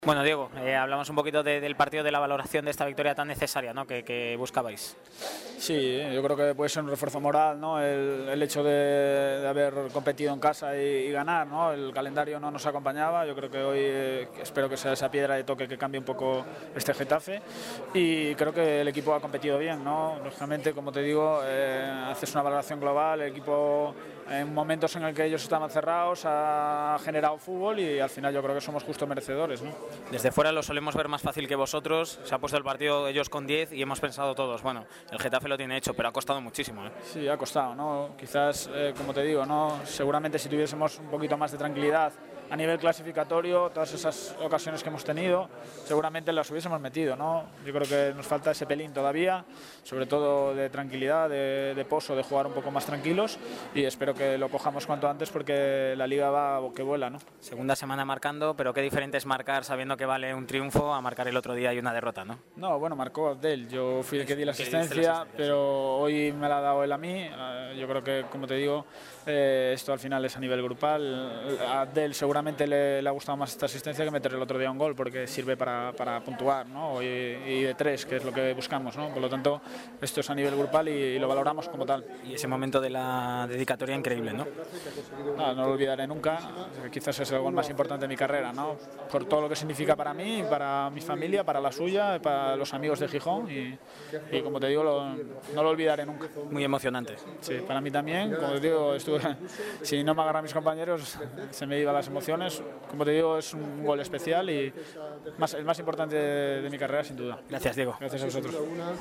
Bueno, Diego, hablamos un poquito del partido, de la valoración de esta victoria tan necesaria, ¿no?, que buscabais. Sí, yo creo que puede ser un refuerzo moral, ¿no? El hecho de haber competido en casa y ganar, ¿no? El calendario no nos acompañaba. Yo creo que hoy espero que sea esa piedra de toque que cambie un poco este Getafe, y creo que el equipo ha competido bien, ¿no? Lógicamente, como te digo, haces una valoración global. El equipo, en momentos en el que ellos estaban cerrados, ha generado fútbol y al final yo creo que somos justo merecedores, ¿no? Desde fuera lo solemos ver más fácil que vosotros. Se ha puesto el partido ellos con 10 y hemos pensado todos, bueno, el Getafe lo tiene hecho, pero ha costado muchísimo, ¿eh? Sí, ha costado, ¿no? Quizás, como te digo, ¿no? Seguramente si tuviésemos un poquito más de tranquilidad a nivel clasificatorio, todas esas ocasiones que hemos tenido, seguramente las hubiésemos metido, ¿no? Yo creo que nos falta ese pelín todavía, sobre todo de tranquilidad, de pozo, de jugar un poco más tranquilos, y espero que lo cojamos cuanto antes porque la liga va que vuela, ¿no? Segunda semana marcando, pero qué diferente es marcar sabiendo que vale un triunfo a marcar el otro día y una derrota, ¿no? No, bueno, marcó Abdel, yo fui el que di la asistencia, pero hoy me la ha dado él a mí. Yo creo que, como te digo, esto al final es a nivel grupal. A Abdel seguramente le ha gustado más esta asistencia que meter el otro día un gol, porque sirve para puntuar, ¿no? Y de tres, que es lo que buscamos, ¿no? Por lo tanto, esto es a nivel grupal y lo valoramos como tal. Y ese momento de la dedicatoria increíble, ¿no? No lo olvidaré nunca. Quizás es el gol más importante de mi carrera, ¿no? Por todo lo que significa para mí, para mi familia, para la suya, para los amigos de Gijón, y como te digo, no lo olvidaré nunca. Muy emocionante. Sí, para mí también. Como te digo, si no me agarran mis compañeros, se me iban las emociones. Como te digo, es un gol especial y el más importante de mi carrera, sin duda. Gracias, Diego. Gracias a vosotros.